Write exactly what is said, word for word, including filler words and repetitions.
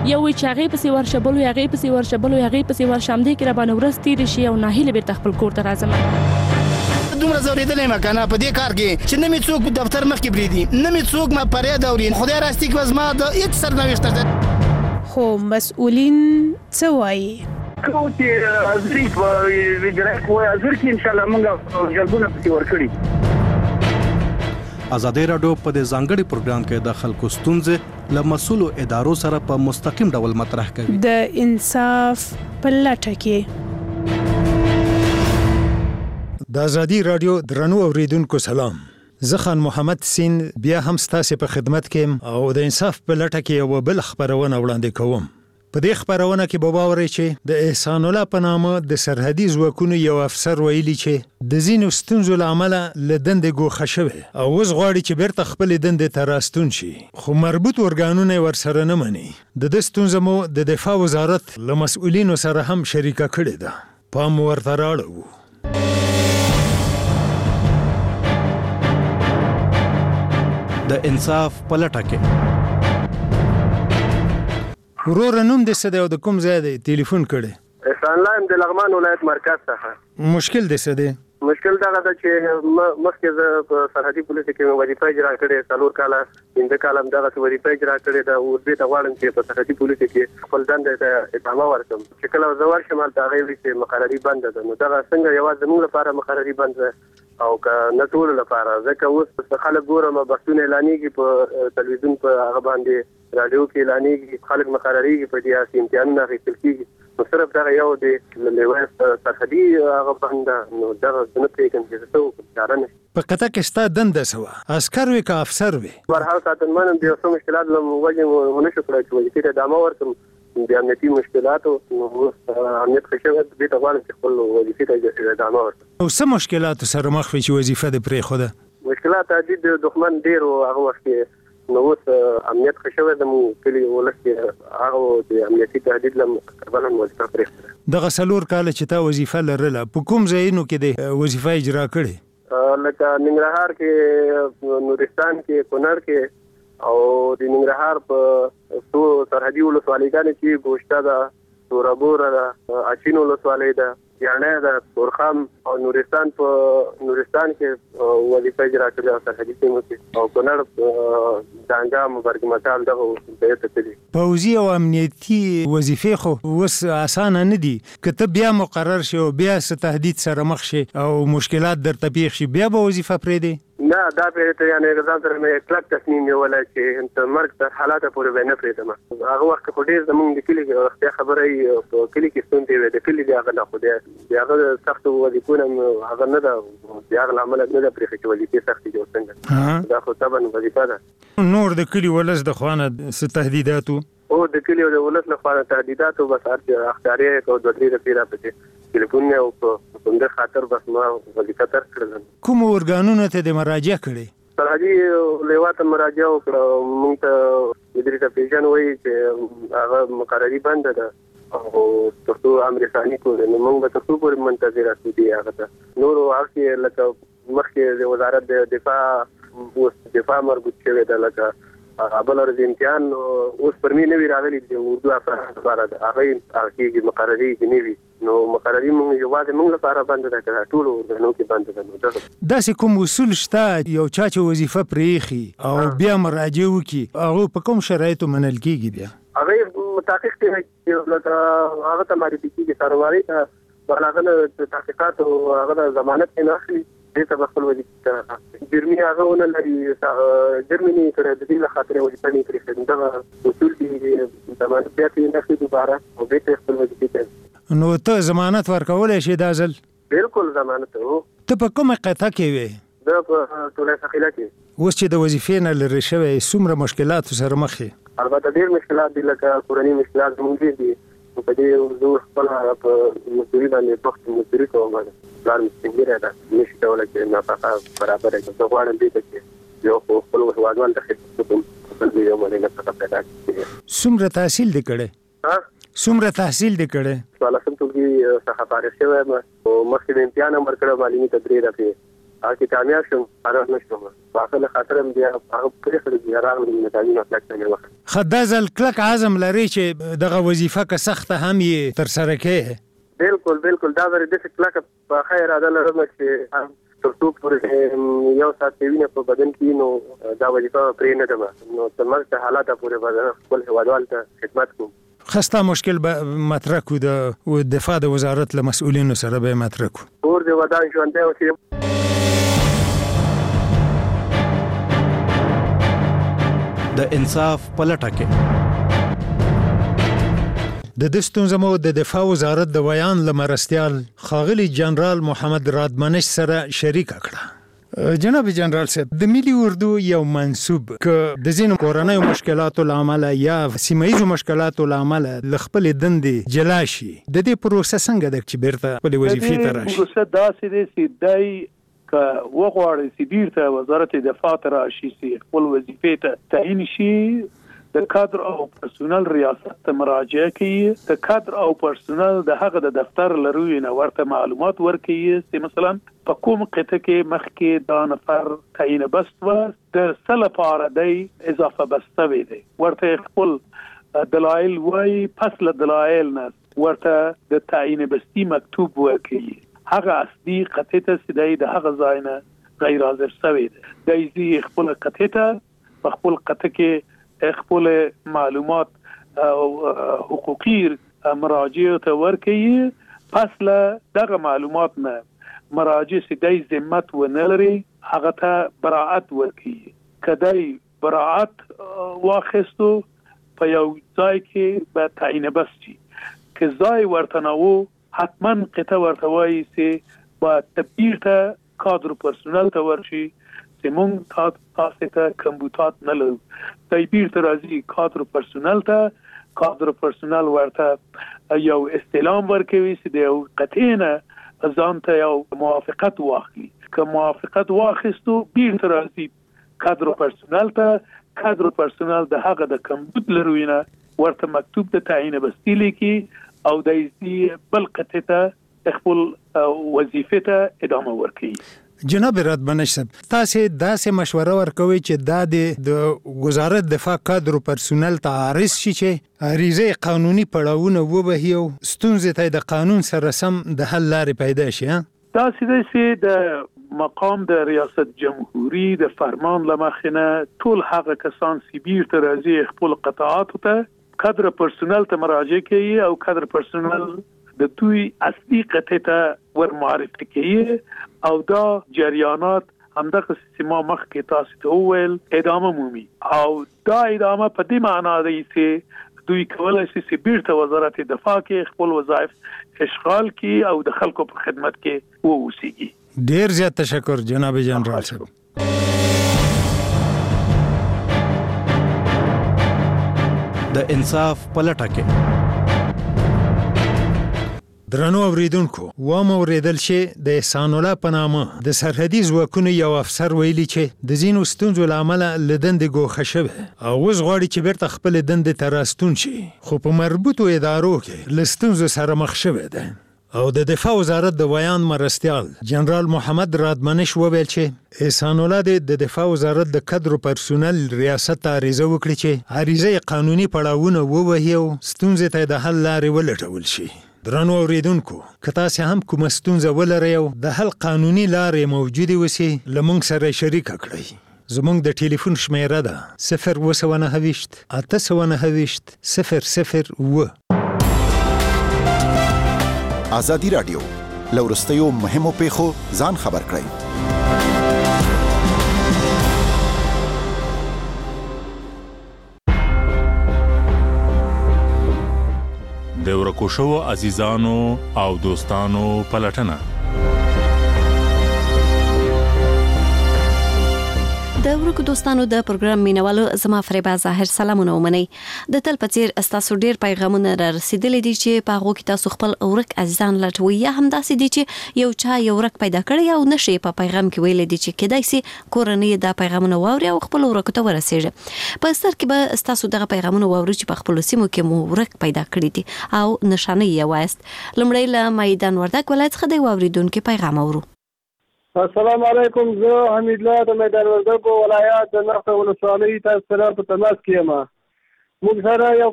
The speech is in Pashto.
یو وی چې هغې پسې ورشه بل وی هغې پسې ورشه بل وی هغې پسې ورشه همدې کې راباندې ورځ تېرې شي او ناهیله بېرته خپل کور ته راځم. دومره ځورېدلی یم که نه په دې کار کې چې نه مې څوک دفتر مخکې پرېږدي نه مې څوک ما فریاد اوري. خدای راستي کې به زما د هېڅ سرنوشت ده. خو مسؤلین څه وایي؟ کوم چې حاضري په اجرایه قوه حاضر کې انشاءالله موږ جلبونه پسې ورکړي. ازادي راډیو په دې ځانګړي پروګرام کې د خلکو ستونزې له مسؤلو ادارو سره په مستقیم ډول مطرح کوي. د انصاف په لټه کې د ازادي راډیو درنو اوریدونکو سلام. زه خان محمد سین بیا هم ستاسو په خدمت کې او د انصاف په لټه کې یو بل خبرونه وړاندې کوم. په دې خبرونه کې به واورئ چې د احسان الله په نامه د سرحدي ځواکونو یو افسر ویلي چې د ځینو ستونزو له امله له دندې ګوښه شوی او اوس غواړي چې بیرته خپلې دندې ته راستون شي، خو مربوط ارګانونه یې ورسره نه مني. د دې ستونزه مو د دفاع وزارت له مسؤلینو سره هم شریکه کړې ده. پام ورته راړو. د انصاف په لټه کې ورور نوم دې څه دی او د کوم ځای دی ټلیفون کړی؟ احسان الله یم د لغمان ولایت مرکز څخه. مشکل دې څه دی؟ مشکل دغه ده چې مخکې زه په سرحدي پولیسو کې مې وظیفه اجرا کړې، څلور کاله پنځه کاله هم دغسې وظیفه اجرا کړې ده. اوس دې ته غواړم چې په سرحدي پولیسو کې خپل دندې ته ادامه ورکړم. چې کله زه ورشم هلته هغې وایي چې مقرري بنده ده. نو دغه څنګه یوازې زموږ لپاره مقرري بنده ده او که نه ټولو لپاره؟ ځکه اوس خلک ګورم بحثونه اعلانېږي په تلویزیون په هغه باندې راډیو کې اعلانېږي، خلک مقرریږي په دې هسې امتحانونه اخیستل کېږي. نو صرف دغه یو د لیوه سرحدي هغه بنده. نو دغه زه نه پوهېږم چې څه وکړم، چاره نشته. په قطع کې ستا دنده څه وه؟ عسکر وې که افسر وې؟ برحال ساتنمن یم. د یو څه مشکلات له وجې مو ونه شو کړی چې وظیفې ته ادامه ورکړم. د امنیتي مشکلاتو اوس امنیت ښه شوی، دې ته غواړم چې خپل وظیفې ته ادامه ورکړم. او څه مشکلاتو سره مخ وې چې وظیفه دې پرېښوده؟ مشکلات عادي د دښمن ډېر و هغه وخت کې. نو اوس امنیت ښه شوی د مو کلي ولس کې هغه د امنیتي تهدید له کبله مو وظیفه پرېښوده. دغه څلور کاله چې تا وظیفه لرله په کوم ځایونو کې دې وظیفه اجرا کړې؟ لکه ننګرهار کې، نورستان کې، کونړ کې او د ننګرهار په څو سرحدي ولسوالیګانې چې ګوشته ده، تورابوره ده، اچین ولسوالۍ ده، یاڼۍ ده، تورخم او نورستان په نورستان کې وظیفه اجرا کړې او سرحدي سیمو کې او کونړ دانګام برګ مټال دغه ځایو ته تللي. پوځي او امنیتي وظیفې خو اوس اسانه نه دي. که ته بیا مقرر شې او بیا څه تهدید سره مخ شې او مشکلات درته پیښ شي بیا به وظیفه پرېږدې؟ نه، دا پرېږدې یعنې ځان سره مې کلک تصمیم نیولی چې تر مرګ تر حالاته پورې به یې نه پرېږدم. هغه وخت خو ډېر زمونږ د کلي رښتیا خبره یې په کلي کې ستونزې وې. د کلي د هغه نه خو د هغه سختو وظیفو نه هغه نه ده، د هغه له امله نه ده پرېښې چې وظیفې سختې دي. څنګه دا خو طبعا وظیفه ده. نور د کلي ولس د خوا نه څه تهدیدات وو؟ او د کلي او د ولس له خوا نه تهدیدات وو. بس هر اختیاري یې کو دوه درې دقیقې راپسې ټلیفونونه او په همدې خاطر بس ما وظیفه ترک کړله. کومو ارګانونو ته دې مراجعه کړې؟ سرحدي لیوا ته مراجعه وکړه. موږ ته ادري کپټیشن وایي چې هغه مقرري بنده ده او تر څو امر ثاني کړو. نو موږ به تر څو پورې منتظر یاستو دې هغه ته. نورو هغه کې لکه مخکې د وزارت د دفاع اوس دفاع مربوط شوی ده، لکه بل ورځ امتحان اوس پر مې نه وي راغلي چې اردو افغان لپاره ده، هغه هغه کېږي مقرري کې نه وي. نو مقرري موږ یوازې موږ لپاره بنده ده، که ټولو ورځنو کې بنده ده. نو داسې کوم اصول شته یو چا چې وظیفه پرېښي او بیا مراجعه وکړي هغه په کوم شرایطو منل کېږي؟ بیا هغه تحقیق کوي، لکه هغه ته معرفي کېږي سرواري ته، هغه د تحقیقاتو هغه د ضمانت کې نه اخلي، دې ته به خپل وظیفې ته جرمي هغه ونه لري، جرمي نه یې کړی، د دې له خاطر یې وظیفه نه یې پرېښې. دغه اصول دي ضمانت بیا ترې نه اخلي دوباره او بېرته یې خپل وظیفې ته. نو ته ضمانت ورکولی شې دا ځل؟ بلکل ضمانت هو. ته په کومه قطعه کې وې؟ زه په ټوله ثقیله کې. اوس چې د وظیفې نه لرې شوی څومره مشکلاتو سره مخ یې؟ البته ډېر مشکلات دي، لکه کورني مشکلات زموږ ډېر دي. په دې زه خپله په مزدوري باندې وخت مزدوري کوم. پلار مې سپین ږیری ده، نشي کولی چې نفقه برابره کړي. زه غواړم دې ته چې یو خو خپل هېوادوال ته خدمت وکړم، خپل دې یو مالي نفقه پیدا کړي. څومره تحصیل دې کړی؟ څومره تحصیل دې کړی؟ څوارلسم ټولګي څخه فارغ شوی یم او مخکې د امتحان هم ورکړی، معلمي ته درې دفعې هغه کامیاب شوم هغه نشوم واخله خاطر بیا هغه پرې خرج بیا راغلی نتایج مطلق څنګه وخت خدازل کلک عزم لري چې دغه وظیفه که سخته هم یې تر سره کوي بالکل بالکل دا ورې د کلک په خیر اراده لرم چې ترڅو پورې یو ساعت وینه په بدن کې نو دا وظیفه پرې نه ده نو تر مرګ حالات پورې بدن خپل هوادوال ته خدمت کوم خسته مشکل به مطرح کو د دفاع د وزارت له مسؤلینو سره به مطرح کو اور د ودان ژوندې اوسې د انصاف پلټه کې د دستونزمو د دفاع وزارت د ویان لمرستیال خاغلی جنرال محمد رادمنش سره شریک کړه جناب جنرال صاحب د ملي اردو یو منسوب ک د زینو کورنۍ مشکلاتو لامل یا سیمایي مشکلاتو لامل لخپل دندې جلاشي د دې پروسه څنګه د چې بیرته خپل وظیفې ته راشي پروسه داسې دی چې دای ک وغواړي چې بیرته وزارت دفاع ته راشي چې خپل وظیفې ته تعین شي د کادر او پرسونل ریاست ته مراجعه کوي د کادر او پرسونل د هغه د دفتر لروي نه ورته معلومات ورکوي چې مثلا په کوم قطعه کې مخکې دا نفر تعین بست و د سل لپاره دی اضافه بسته وي دی ورته خپل دلایل وای پس له دلایل نه ورته د تعین بستی مکتوب ورکوي هغه اصلي قطعه ته دی د هغه ځای نه غیر حاضر شوی دی د خپل قطعه ته په خپل قطعه کې خپل معلومات او حقوقي مراجعه ته ورکوي پس له دغه معلومات نه مراجع سیدای ذمت و نلري هغه ته براءت ورکوي کدی براءت واخستو په یو ځای کې به تعین بستی که ځای ورته نو حتما قطه ورته وایي چې با تبدیل ته کادر پرسونل ته ورشي مونږ تاسو ته کمپیوټر نه لرو دای بیرته راځي کادر پرسونل ته کادر پرسونل ورته یو استلام ورکوي چې د یو قطعه ځان ته یو موافقت واخلي که موافقت واخستو بیرته راځي کادر پرسونل ته کادر پرسونل د هغه د کمپیوټر لروینه ورته مکتوب د تعین بستی لیکي او د دې بل قطعه ته خپل وظیفه ته ادامه ورکوي جناب رادمنش صاحب تاسو داسې مشوره ورکوي چې دا د وزارت دفاع کادر پرسونل ته عارض شي چې عریضه قانوني پړاوونه وبهي او ستونزې ته د قانون سره سم د حل لارې پیدا شي دا چې د مقام د ریاست جمهوری د فرمان لمخنه ټول هغه کسان چې بیرته راځي خپل قطاعات ته کادر پرسونل ته مراجعه کوي او کادر پرسونل د دوی اصلي قطعه ته ور معرفي کوي او دا جریانات همدغه سیما مخ کې تاسو ته وویل ادامه مومي او دا ادامه په دې معنا دی چې دوی کولای شي چې بیرته وزارت دفاع کې خپل وظایف اشغال کړي او د خلکو په خدمت کې ووسیږي ډیر زیات تشکر جناب جنرال صاحب د انصاف پلټه کې درنو اوریدونکو و مو اوریدل شي د احسان الله په نامه د سرحدي ځواکونو یو افسر ویلي چې د زینو ستونزو لامل لدند ګوښه شوه او اوس غواړي چې بیرته خپل دند ته راستون شي خو په مربوطو ادارو کې لستونزو سره مخ شوه ده او د دفاع وزارت د ویان مرستیال جنرال محمد رادمنش وویل چې احسان الله د دفاع وزارت د کادر پرسونل ریاست ته عریضه وکړي چې عریضه قانوني پړاوونه ووهي او ستونزې ته د حل لارې ولټول شي درنو اوریدونکو که تاسو هم کوم ستونزه ولرئ او د حل قانوني لارې موجوده وسی لمونږ سره شریک کړئ زمونږ د ټلیفون شمیره ده صفر اووه نهه اته نهه صفر صفر اووه ازادي رادیو لورستیو مهمو پیښو ځان خبر کړئ د ورکو شو عزیزانو او دوستانو پلټنه د ورکو دوستانو د پروګرام مینوالو زما فریبا ظاهر سلامونه ومني د تل پچیر استاسو ډیر پیغامونه را رسیدلې دي چې په هغه کې تاسو خپل اورک عزیزان لټوي یا هم داسې دي چې یو چا یو ورک پیدا کړی او نشي په پیغام کې ویل دي چې کدای سي کورنۍ د پیغامونه واوري او خپل ورک ته ورسیږي په ستر کې به استاسو دغه پیغامونه واوري چې په خپل سیمو کې مو ورک پیدا کړی دي او نشانه یې وایست لمړی له میدان وردګ ولایت څخه د واوریدونکو پیغام اورو السلام علیکم. زه حمید الله د میدان وردګو ولایت د نخته ولسوالۍ تاسو سره په تماس کې یم. موږ سره یو